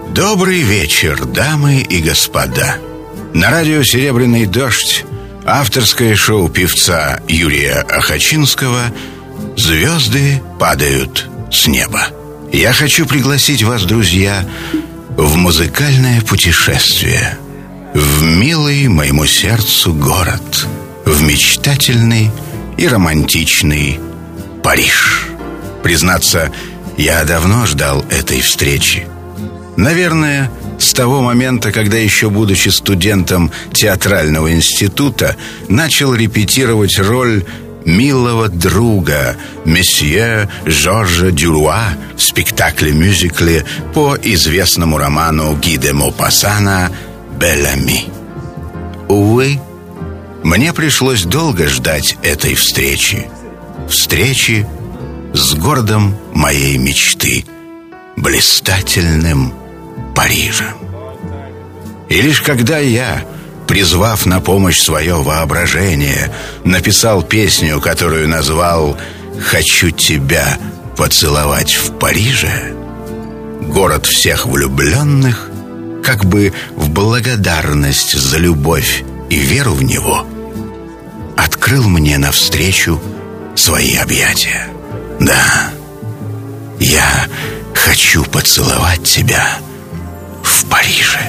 Добрый вечер, дамы и господа. На радио «Серебряный дождь» авторское шоу певца Юрия Охочинского «Звезды падают с неба». Я хочу пригласить вас, друзья, в музыкальное путешествие в милый моему сердцу город, в мечтательный и романтичный Париж. Признаться, я давно ждал этой встречи. Наверное, с того момента, когда еще будучи студентом театрального института, начал репетировать роль милого друга месье Жоржа Дюруа в спектакле-мюзикле по известному роману Ги де Мопассана «Бель-Ами». Увы, мне пришлось долго ждать этой встречи с городом моей мечты, блистательным Парижем. И лишь когда я, призвав на помощь свое воображение, написал песню, которую назвал «Хочу тебя поцеловать в Париже», город всех влюбленных, как бы в благодарность за любовь и веру в него, открыл мне навстречу свои объятия. Да, я хочу поцеловать тебя в Париже.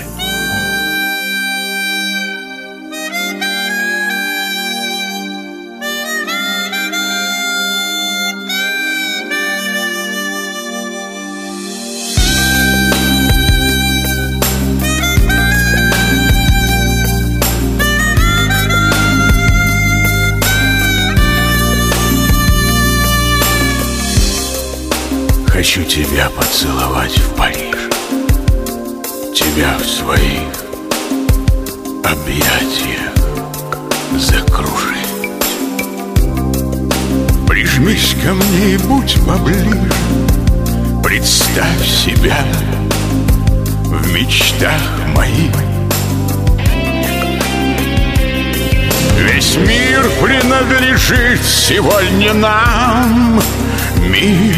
Хочу тебя поцеловать в Париже, тебя в своих объятиях закружить. Прижмись ко мне и будь поближе, представь себя в мечтах моих. Весь мир принадлежит сегодня нам, мир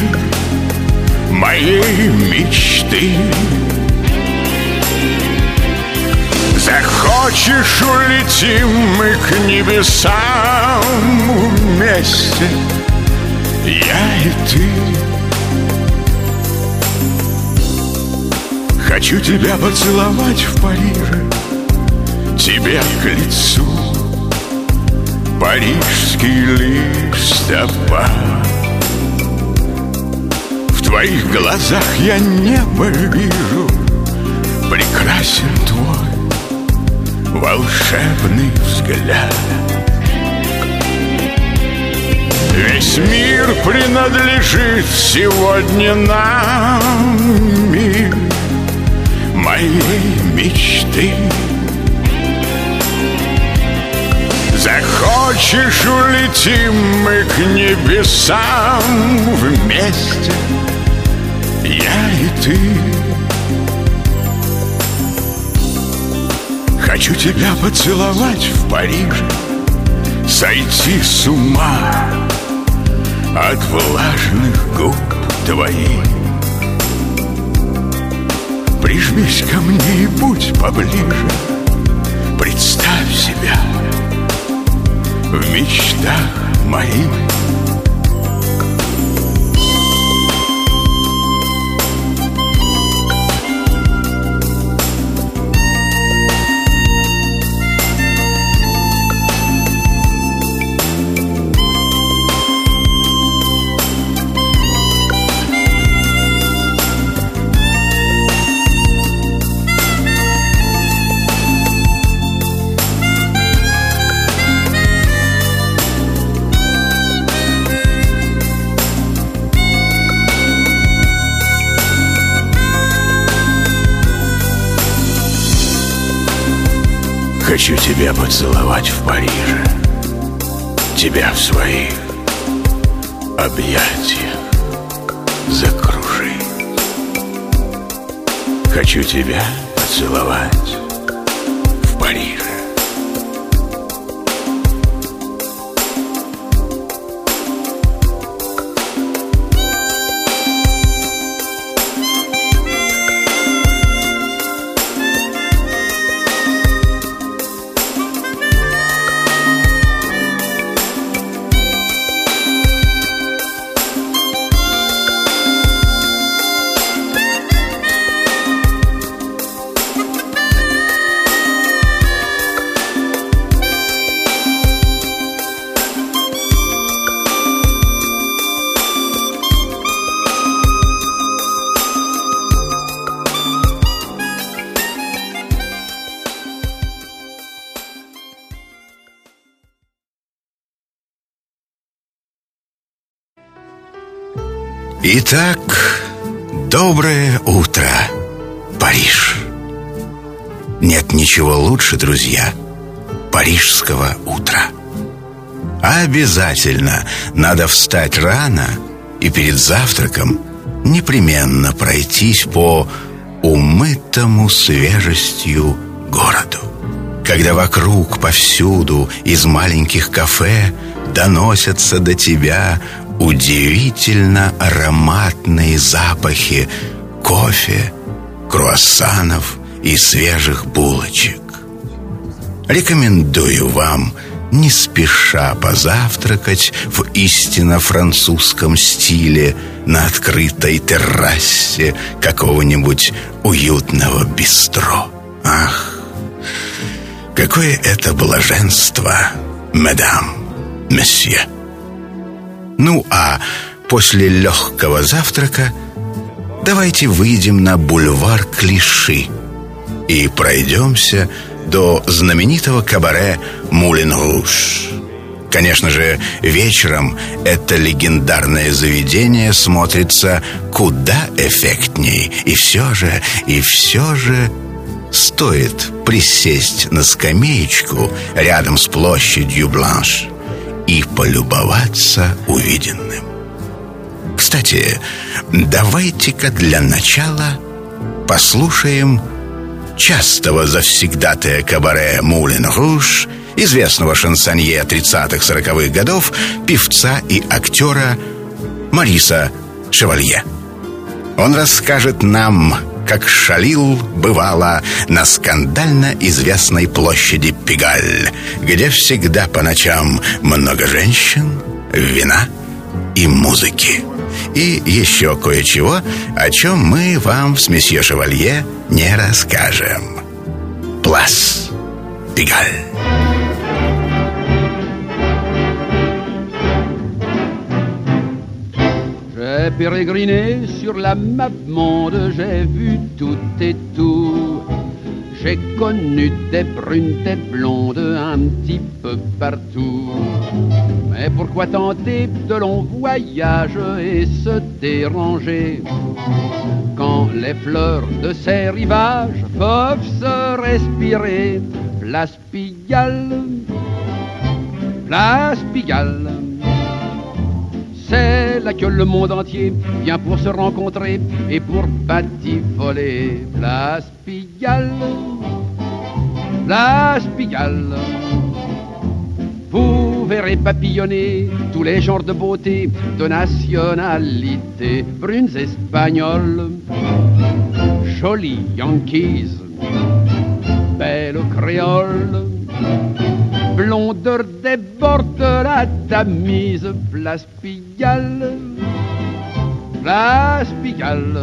моей мечты. Захочешь, улетим мы к небесам вместе, я и ты. Хочу тебя поцеловать в Париже, тебе к лицу парижский листопад. В твоих глазах я небо вижу, прекрасен твой волшебный взгляд. Весь мир принадлежит сегодня нам, мир моей мечты. Захочешь, улетим мы к небесам вместе, я и ты. Хочу тебя поцеловать в Париже, сойти с ума от влажных губ твоих. Прижмись ко мне и будь поближе, представь себя в мечтах моих. Хочу тебя поцеловать в Париже, тебя в своих объятиях закружить. Хочу тебя поцеловать в Париже. Итак, доброе утро, Париж. Нет ничего лучше, друзья, парижского утра. Обязательно надо встать рано и перед завтраком непременно пройтись по умытому свежестью городу. Когда вокруг повсюду из маленьких кафе доносятся до тебя удивительно ароматные запахи кофе, круассанов и свежих булочек. Рекомендую вам не спеша позавтракать в истинно французском стиле на открытой террасе какого-нибудь уютного бистро. Ах, какое это блаженство, мадам, месье! Ну, а после легкого завтрака давайте выйдем на бульвар Клиши и пройдемся до знаменитого кабаре «Мулен Руж». Конечно же, вечером это легендарное заведение смотрится куда эффектней. И все же стоит присесть на скамеечку рядом с площадью Бланш и полюбоваться увиденным. Кстати, давайте-ка для начала послушаем частого завсегдатая кабаре «Мулен Руж», известного шансонье 30-40-х годов, певца и актера Мориса Шевалье. Он расскажет нам, как шалил, бывало, на скандально известной площади Пигаль, где всегда по ночам много женщин, вина и музыки. И еще кое-чего, о чем мы вам с месье Шевалье не расскажем. Плас Пигаль. J'ai pérégriné sur la map monde, j'ai vu tout et tout. J'ai connu des brunes, des blondes, un petit peu partout. Mais pourquoi tenter de longs voyages et se déranger quand les fleurs de ces rivages peuvent se respirer? Place Pigalle, Place Pigalle, c'est là que le monde entier vient pour se rencontrer et pour batifoler. Place Pigalle, Place Pigalle, vous verrez papillonner tous les genres de beauté, de nationalité, brunes espagnoles, jolies yankees, belles créoles, blondeur déborde la Tamise. Place Pigalle, Place Pigalle,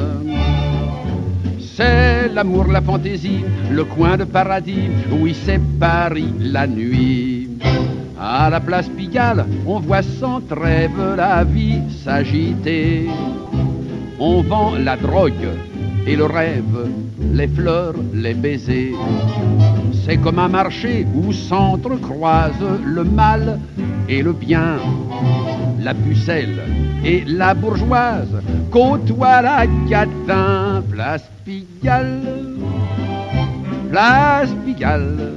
c'est l'amour, la fantaisie, le coin de paradis, oui c'est Paris la nuit. À la place Pigalle, on voit sans trêve la vie s'agiter. On vend la drogue et le rêve, les fleurs, les baisers. C'est comme un marché où s'entrecroisent le mal et le bien. La pucelle et la bourgeoise côtoient la catin. Place Pigalle, Place Pigalle,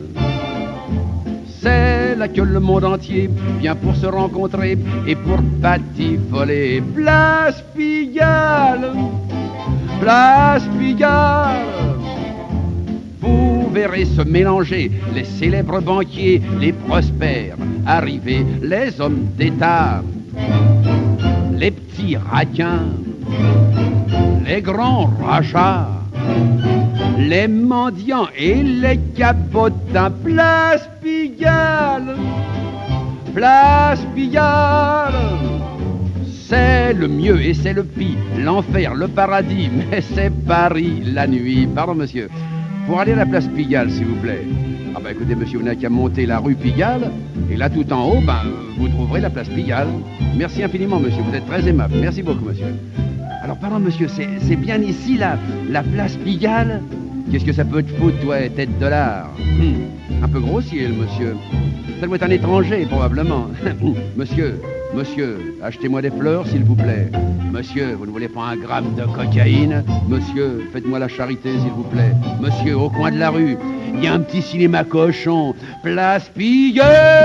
c'est là que le monde entier vient pour se rencontrer et pour batifoler. Place Pigalle, Place Pigalle, vous verrez se mélanger les célèbres banquiers, les prospères arrivés, les hommes d'État, les petits raquins, les grands rachats, les mendiants et les cabotins. Place Pigalle, Place Pigalle, c'est le mieux et c'est le pis, l'enfer, le paradis, mais c'est Paris la nuit. Pardon monsieur, pour aller à la place Pigalle s'il vous plaît. Ah bah écoutez monsieur, vous n'avez qu'à monter la rue Pigalle, et là tout en haut, vous trouverez la place Pigalle. Merci infiniment monsieur, vous êtes très aimable, merci beaucoup monsieur. Alors pardon monsieur, c'est bien ici la place Pigalle? Qu'est-ce que ça peut te foutre toi, tête de lard? Un peu grossier le monsieur. Ça doit être un étranger probablement. Monsieur, Monsieur, achetez-moi des fleurs, s'il vous plaît. Monsieur, vous ne voulez pas un gramme de cocaïne? Monsieur, faites-moi la charité, s'il vous plaît. Monsieur, au coin de la rue, il y a un petit cinéma cochon. Place Pigalle,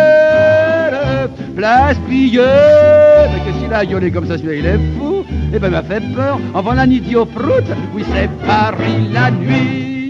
Place Pigalle. Mais qu'est-ce qu'il a gueulé comme ça, celui-là, il est fou. Eh ben, il m'a fait peur. En voilà un idiot prout. Oui, c'est Paris la nuit.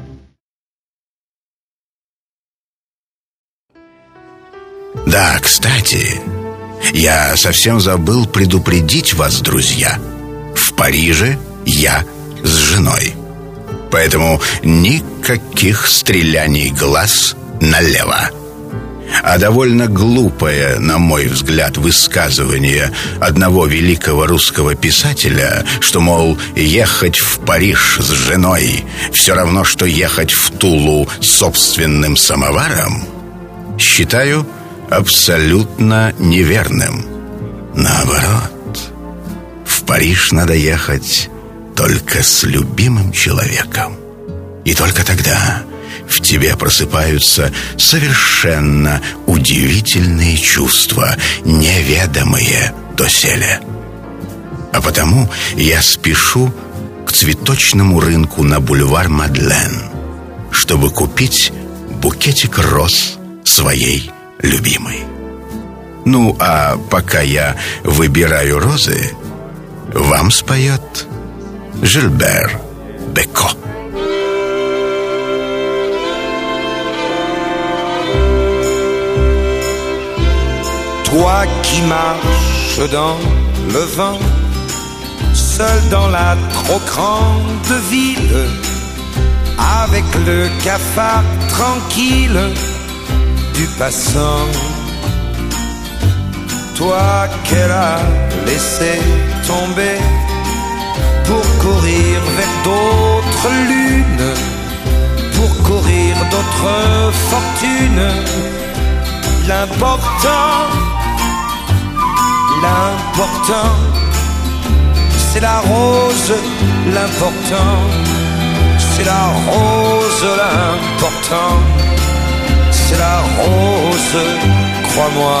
Да, кстати, я совсем забыл предупредить вас, друзья. В Париже я с женой. Поэтому никаких стреляний глаз налево. А довольно глупое, на мой взгляд, высказывание одного великого русского писателя, что, мол, ехать в Париж с женой все равно, что ехать в Тулу собственным самоваром, считаю абсолютно неверным. Наоборот, в Париж надо ехать только с любимым человеком. И только тогда в тебе просыпаются совершенно удивительные чувства, неведомые доселе. А потому я спешу к цветочному рынку на бульвар Мадлен, чтобы купить букетик роз своей любимой. Ну, а пока я выбираю розы, вам споет Жильбер Беко. Toi qui marches dans le vent, seul dans la trop grande ville, avec le cafard tranquille du passant. Toi qu'elle a laissé tomber pour courir vers d'autres lunes, pour courir d'autres fortunes. L'important, c'est la rose. L'important, c'est la rose. L'important, c'est la rose, crois-moi.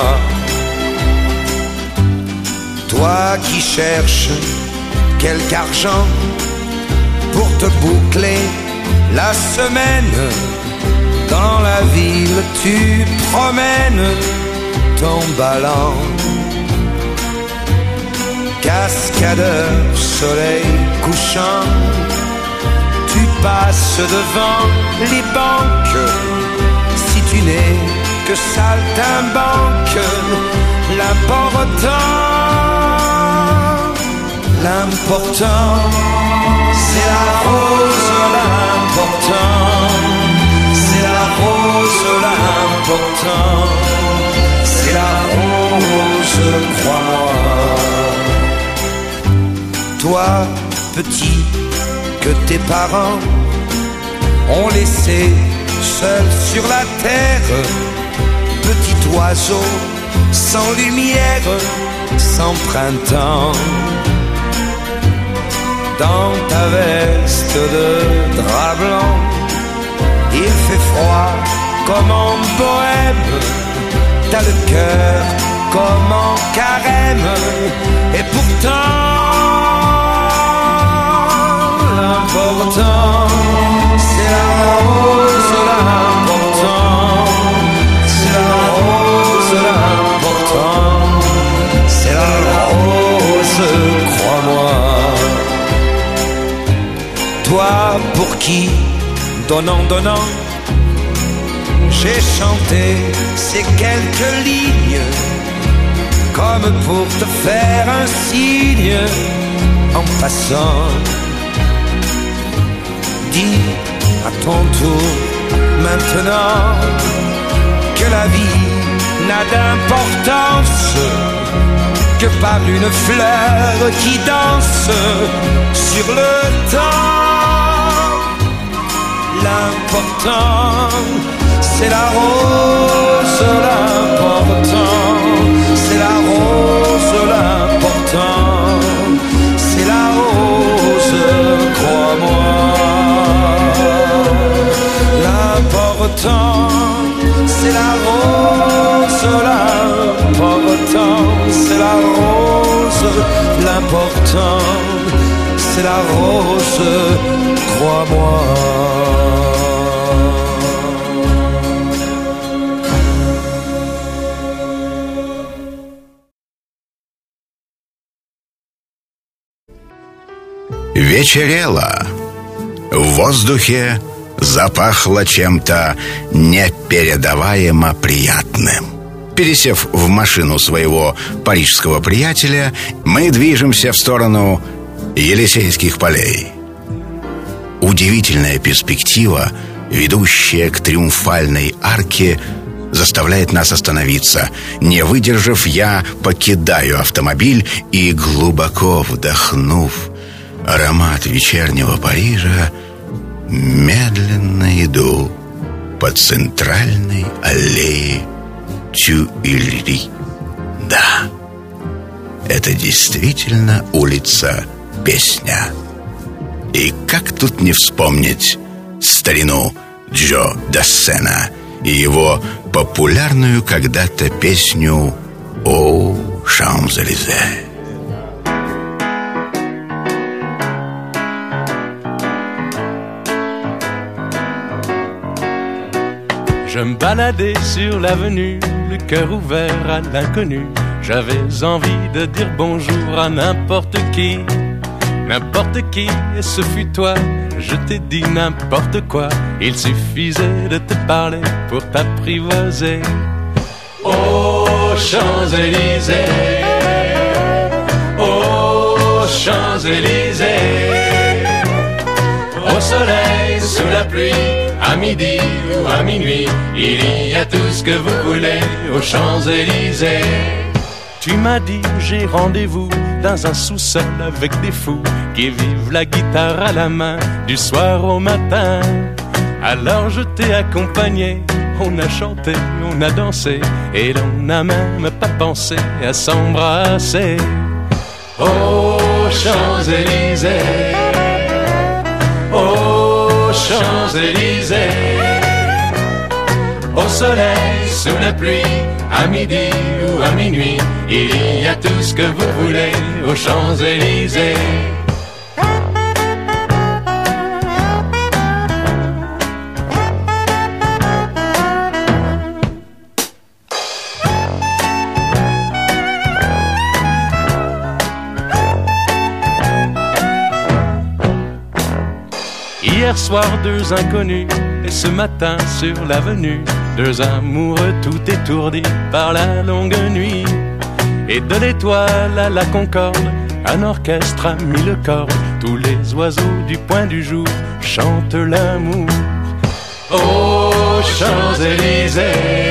Toi qui cherches quelque argent pour te boucler la semaine, dans la ville tu promènes ton ballon. Cascadeur, soleil couchant, tu passes devant les banques. Si tu n'es que saltimbanque, l'important, c'est la rose. L'important, c'est la rose. L'important, c'est la rose, crois-moi. Toi, petit, que tes parents ont laissé seul sur la terre, petit oiseau sans lumière, sans printemps. Dans ta veste de drap blanc, il fait froid comme en bohème. T'as le cœur comme en carême. Et pourtant, l'important, c'est la rose. L'important, c'est la rose. L'important, c'est la rose, crois-moi. Toi pour qui, donnant, j'ai chanté ces quelques lignes, comme pour te faire un signe en passant. Dis à ton tour maintenant que la vie n'a d'importance que par une fleur qui danse sur le temps. L'important, c'est la rose. L'important, c'est la rose. L'important, c'est la rose, crois-moi. L'important, c'est la rose. L'important, c'est la rose, crois-moi. Вечерело. В воздухе запахло чем-то непередаваемо приятным. Пересев в машину своего парижского приятеля, мы движемся в сторону Елисейских полей. Удивительная перспектива, ведущая к Триумфальной арке, заставляет нас остановиться. Не выдержав, я покидаю автомобиль и, глубоко вдохнув аромат вечернего Парижа, медленно иду по центральной аллее Тюильри. Да, это действительно улица Песня. И как тут не вспомнить старину Джо Дассена и его популярную когда-то песню «О Шамс-Элизе». Je me baladais sur l'avenue, le cœur ouvert à l'inconnu. J'avais envie de dire bonjour à n'importe qui, et ce fut toi. Je t'ai dit n'importe quoi, il suffisait de te parler pour t'apprivoiser. Aux Champs-Élysées, aux Champs-Élysées, au soleil, sous la pluie, à midi ou à minuit, il y a tout ce que vous voulez aux Champs-Élysées. Tu m'as dit j'ai rendez-vous dans un sous-sol avec des fous qui vivent la guitare à la main du soir au matin. Alors je t'ai accompagné, on a chanté, on a dansé et l'on n'a même pas pensé à s'embrasser. Aux Champs-Élysées, aux Champs-Élysées, au soleil, sous la pluie, à midi ou à minuit, il y a tout ce que vous voulez aux Champs-Élysées. Hier soir, deux inconnus, et ce matin sur l'avenue, deux amoureux tout étourdis par la longue nuit. Et de l'étoile à la Concorde, un orchestre a mis le corps. Tous les oiseaux du point du jour chantent l'amour. Aux Champs-Élysées,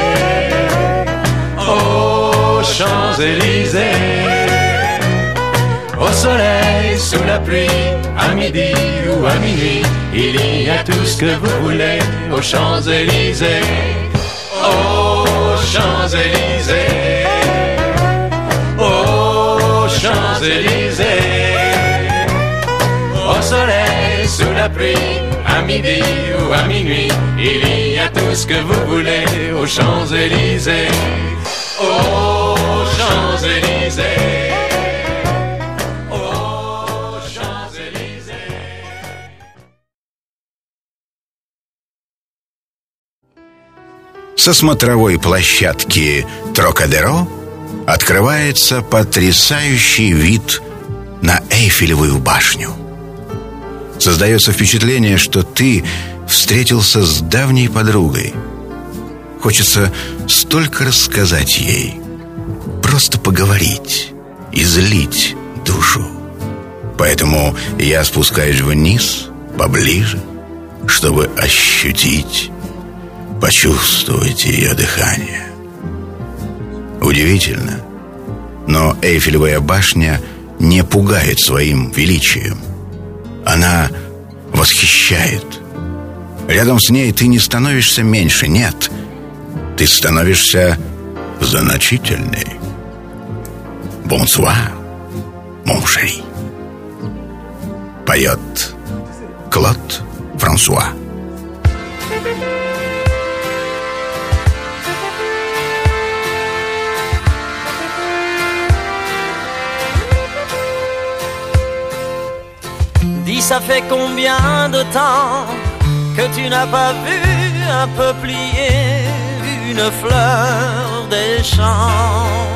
aux Champs-Élysées, au soleil, sous la pluie, à midi ou à minuit, il y a tout ce que vous voulez aux Champs-Élysées. Aux Champs-Élysées, aux Champs-Élysées, au soleil, sous la pluie, à midi ou à minuit, il y a tout ce que vous voulez aux Champs-Élysées. Aux Champs-Élysées. Со смотровой площадки Трокадеро открывается потрясающий вид на Эйфелевую башню. Создается впечатление, что ты встретился с давней подругой. Хочется столько рассказать ей, просто поговорить, излить душу. Поэтому я спускаюсь вниз, поближе, чтобы ощутить, почувствовать ее дыхание. Удивительно, но Эйфелевая башня не пугает своим величием. Она восхищает. Рядом с ней ты не становишься меньше, нет. Ты становишься значительней. «Бонсуар, мон шери», поет Клод Франсуа. Dis, ça fait combien de temps que tu n'as pas vu un peuplier, une fleur des champs?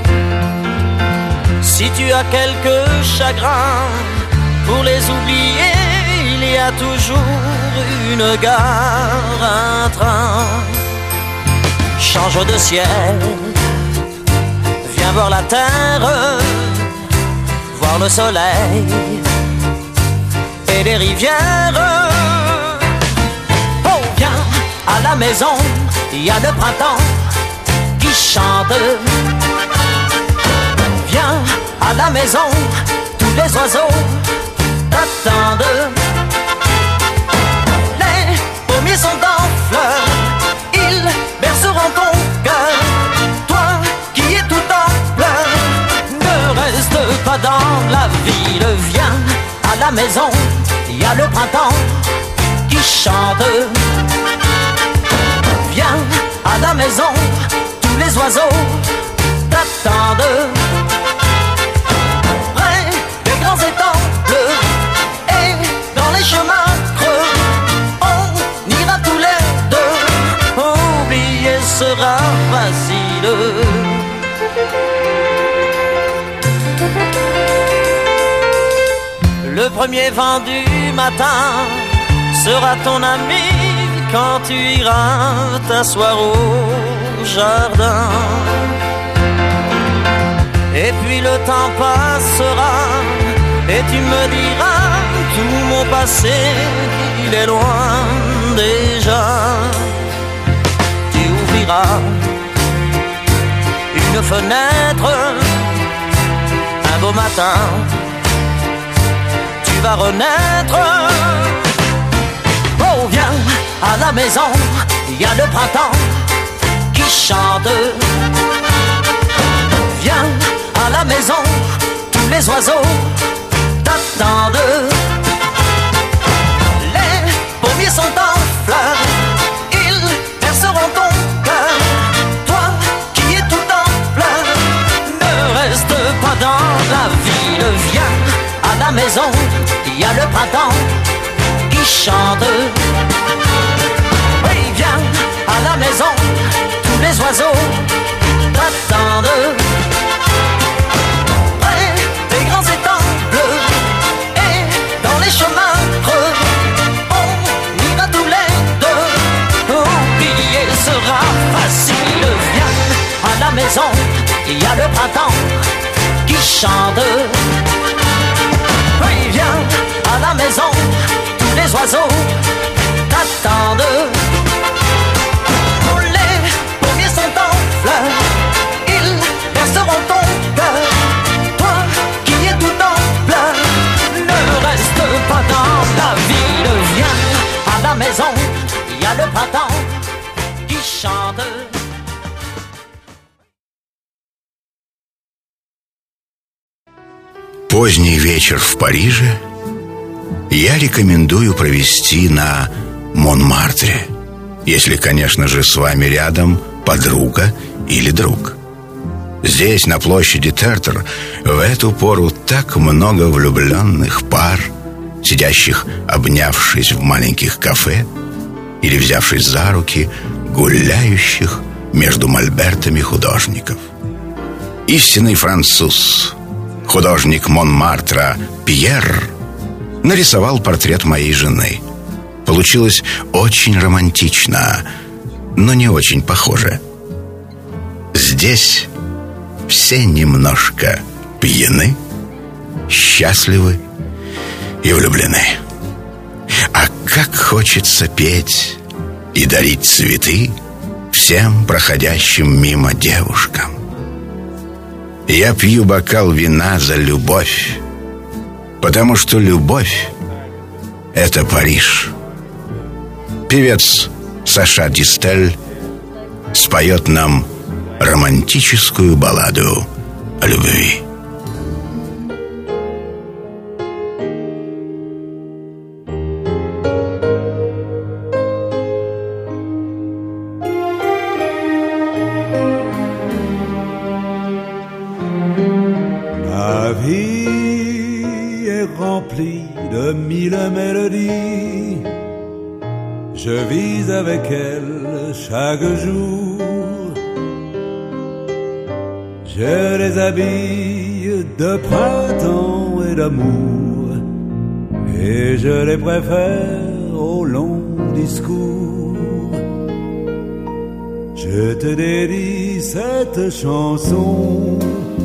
Si tu as quelques chagrins, pour les oublier, il y a toujours une gare, un train. Change de ciel, viens voir la terre, voir le soleil et les rivières. Oh, viens à la maison, il y a le printemps qui chante. Viens à la maison, tous les oiseaux t'attendent. Les pommiers sont en fleurs, ils berceront ton cœur. Toi qui es tout en pleurs, ne reste pas dans la ville. Viens à la maison, il y a le printemps qui chante. Viens à la maison, tous les oiseaux t'attendent. Près des grands étangs bleus et dans les chemins creux, on ira tous les deux. Oublier sera facile. Le premier vent du matin sera ton ami quand tu iras t'asseoir au jardin. Et puis le temps passera et tu me diras, tout mon passé, il est loin déjà. Tu ouvriras une fenêtre un beau matin, tu vas renaître. Oh, viens à la maison, il y a le printemps qui chante. Viens à la maison, tous les oiseaux t'attendent. Les pommiers sont en fleurs, ils berceront ton cœur. Toi qui es tout en pleurs, ne reste pas dans la ville. Viens à la maison, il y a le printemps qui chante. Oui, viens à la maison, tous les oiseaux t'attendent. Près des grands étangs bleus et dans les chemins creux, on ira tous les deux. Oublier sera facile. Viens à la maison, il y a le printemps qui chante. Oui, viens à la maison, tous les oiseaux t'attendent. Tous les pommiers sont en fleurs, ils berceront ton cœur. Toi qui es tout en pleurs, ne reste pas dans la ville. Viens à la maison, il y a le printemps qui chante. Поздний вечер в Париже я рекомендую провести на Монмартре, если, конечно же, с вами рядом подруга или друг. Здесь, на площади Тертер, в эту пору так много влюбленных пар, сидящих, обнявшись в маленьких кафе или взявшись за руки, гуляющих между мольбертами художников. Истинный француз, художник Монмартра Пьер, нарисовал портрет моей жены. Получилось очень романтично, но не очень похоже. Здесь все немножко пьяны, счастливы и влюблены. А как хочется петь и дарить цветы всем проходящим мимо девушкам. Я пью бокал вина за любовь, потому что любовь — это Париж. Певец Саша Дистель споет нам романтическую балладу о любви. Ma vie est remplie de mille mélodies, je vis avec elle chaque jour. Je les habille de printemps et d'amour, et je les préfère aux longs discours. Je te dédie cette chanson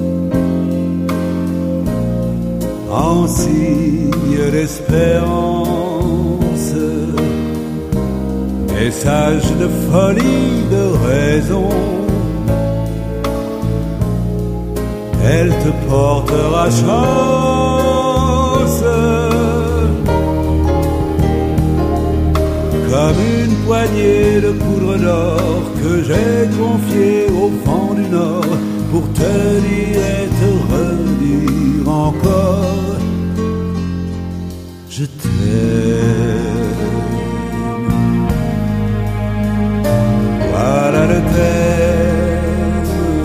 en signe d'espérance, message de folie, de raison. Elle te portera chance, comme une poignée de poudre d'or que j'ai confiée au fond du Nord pour te dire et te redire encore: je t'aime. Voilà le thème,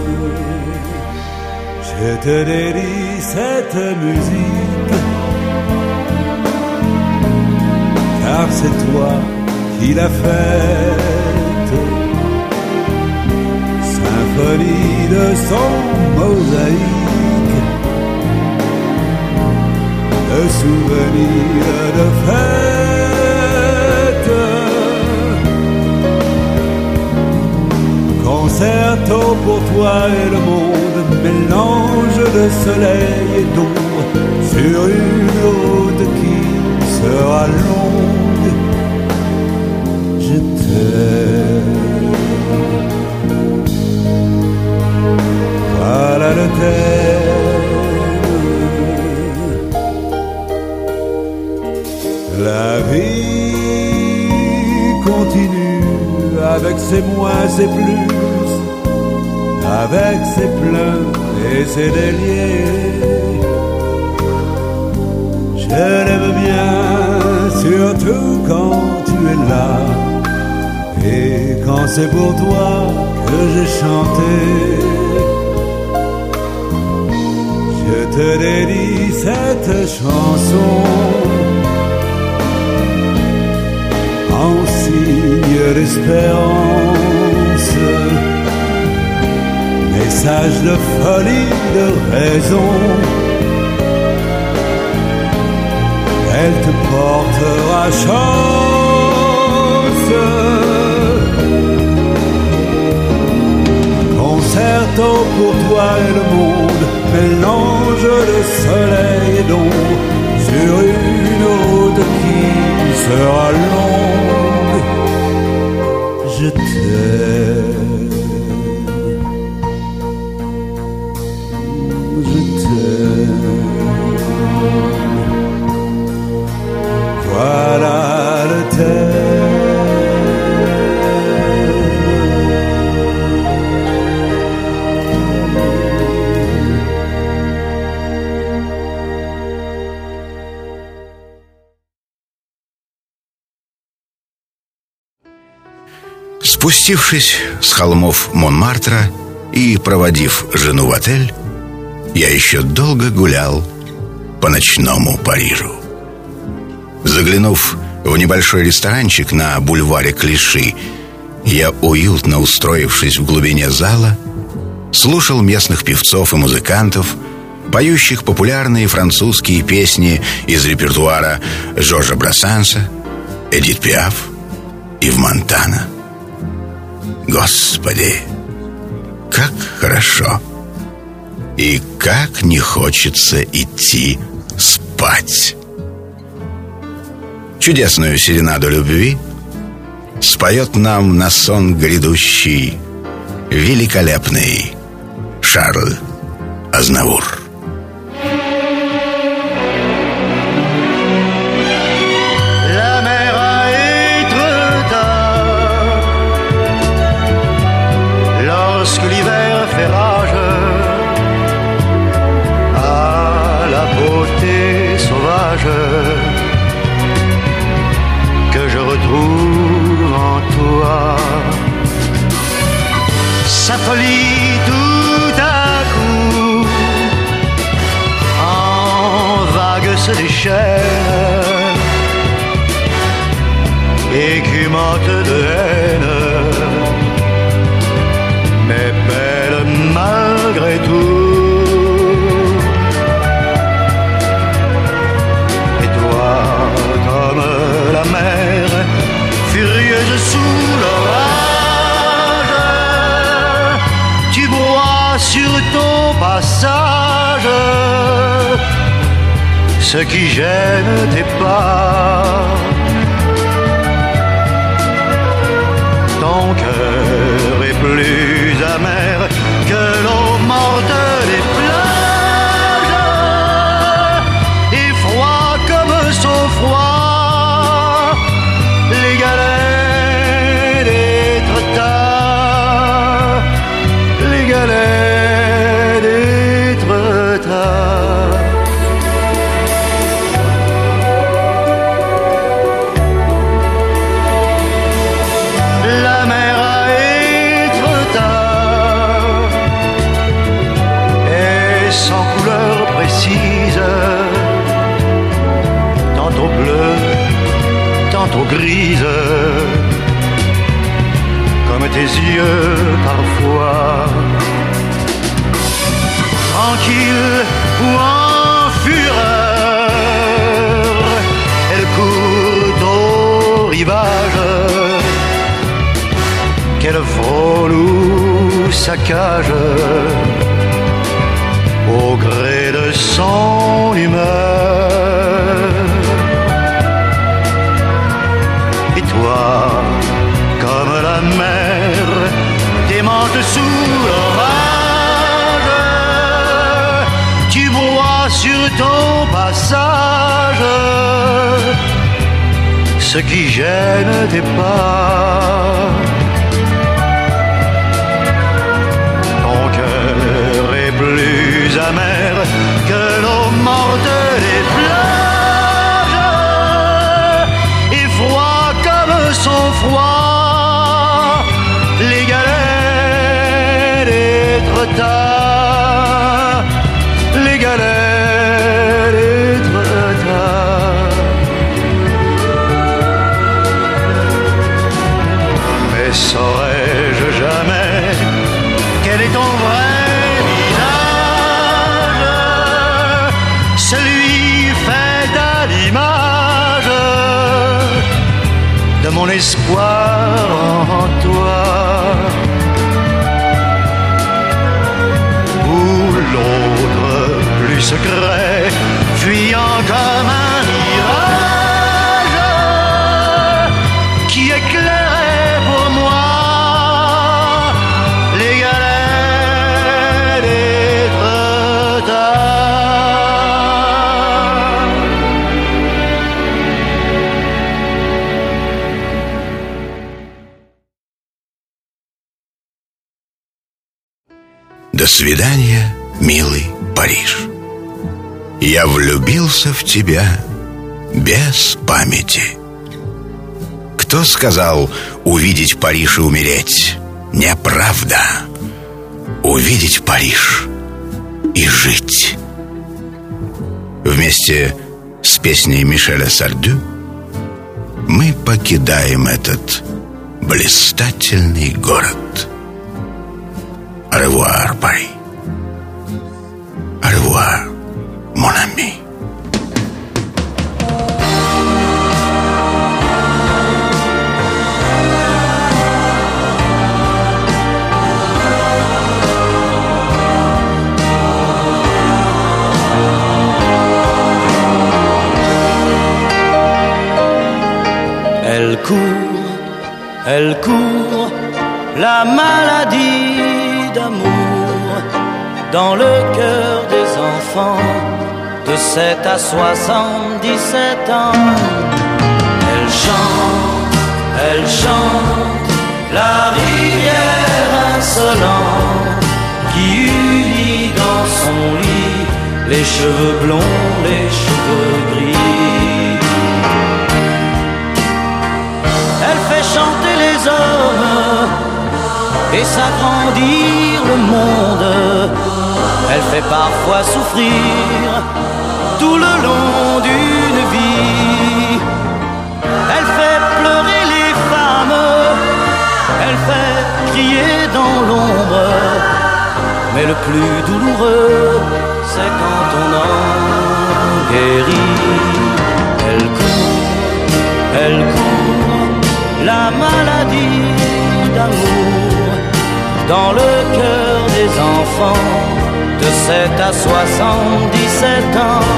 je te dédie cette musique, car c'est toi qui l'as faite, symphonie de son mosaïque, de souvenirs de fête. Concerto pour toi et le monde, mélange de soleil et d'ombre, sur une route qui sera longue. Je t'aime. Voilà le thème. La vie continue avec ses moins, ses plus, avec ses pleins et ses déliés. Je l'aime bien, surtout quand tu es là, et quand c'est pour toi que j'ai chanté. Je te dédie cette chanson en signe d'espérance, message de folie, de raison. Elle te portera chance, concerto pour toi et le monde, mélange de soleil et d'ombre, sur une route qui sera longue. Je t'aime, je t'aime. Voilà le thème. Спустившись с холмов Монмартра и проводив жену в отель, я еще долго гулял по ночному Парижу. Заглянув в небольшой ресторанчик на бульваре Клиши, я, уютно устроившись в глубине зала, слушал местных певцов и музыкантов, поющих популярные французские песни из репертуара Жоржа Брассанса, Эдит Пиаф и Монтана. Господи, как хорошо! И как не хочется идти спать! Чудесную серенаду любви споет нам на сон грядущий великолепный Шарль Азнавур. La mer a être tard lorsque l'hiver fait rage à la beauté sauvage que je retrouve en toi. Sa folie tout à coup aimante de haine, mais belle malgré tout. Et toi, comme la mer, furieuse sous l'orage, tu broies sur ton passage ce qui gêne tes pas. Ton cœur est plus amer que l'eau morte des plages, et froid comme son froid, les galets d'Étretat, les galets d'Étretat. Tantôt bleue, tantôt grise, comme tes yeux parfois. Tranquille ou en fureur, elle court au rivage, qu'elle frôle ou saccage au gré de son humeur. Et toi, comme la mer, t'aimantes sous l'orage, tu broies sur ton passage ce qui gêne tes pas. Ton cœur est plus amer que l'eau morte des plages, et froid comme son froid, les galets d'Étretat, les galets d'Étretat. Mais saurais-je jamais quel est ton vrai visage, celui fait à l'image de mon espoir en toi, ou l'autre plus secret, fuyant comme un mirage qui éclairait pour moi les galets d'Étretat. До свидания, милый Париж. Я влюбился в тебя без памяти. Кто сказал увидеть Париж и умереть? Неправда. Увидеть Париж и жить. Вместе с песней Мишеля Сардю мы покидаем этот блистательный город. Au revoir, Paris. Au revoir, mon ami. Elle court, la maladie d'amour dans le cœur des enfants de 7 à 77 ans. Elle chante la rivière insolente qui unit dans son lit les cheveux blonds, les cheveux gris. Elle fait chanter les hommes et s'agrandir le monde. Elle fait parfois souffrir tout le long d'une vie. Elle fait pleurer les femmes Et le plus douloureux, c'est quand on en guérit. Elle court, la maladie d'amour dans le cœur des enfants de 7 à 77 ans.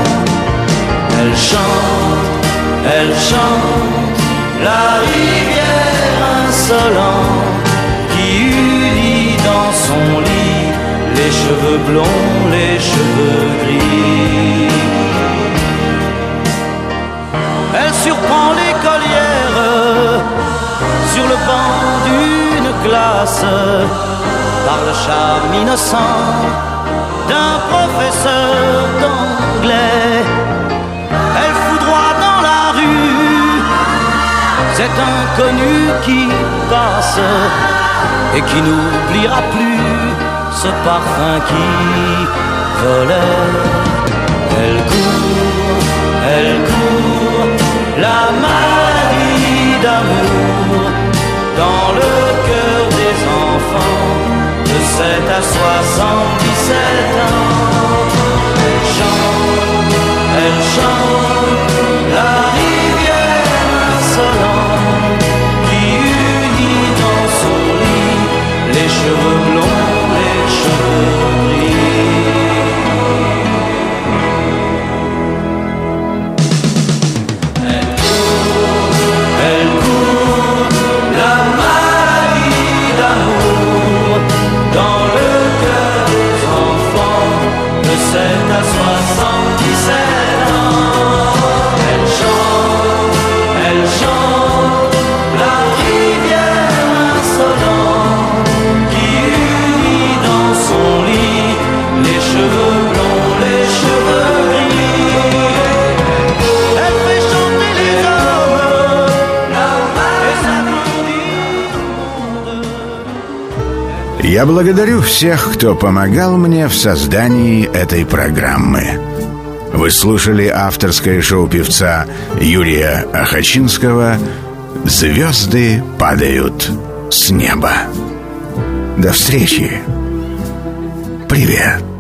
Elle chante la rivière insolente qui unit dans son lit les cheveux blonds, les cheveux gris. Elle surprend l'écolière sur le banc d'une classe par le charme innocent d'un professeur d'anglais. Elle foudroie dans la rue cet inconnu qui passe et qui n'oubliera plus ce parfum qui volait. Elle court, la maladie d'amour dans le cœur des enfants de 7 à 77 ans. Elle chante la rivière insolente qui unit dans son lit les cheveux blonds, les cheveux gris. Elle court, la maladie d'amour dans le cœur des enfants de 7 à 77 ans. Elle chante la rivière insolente qui unit dans son lit les cheveux blonds, les cheveux gris. Elle fait chanter les hommes et s'agrandit le monde. Я благодарю всех, кто помогал мне в создании этой программы. Вы слушали авторское шоу певца Юрия Охочинского «Звезды падают с неба». До встречи. Привет.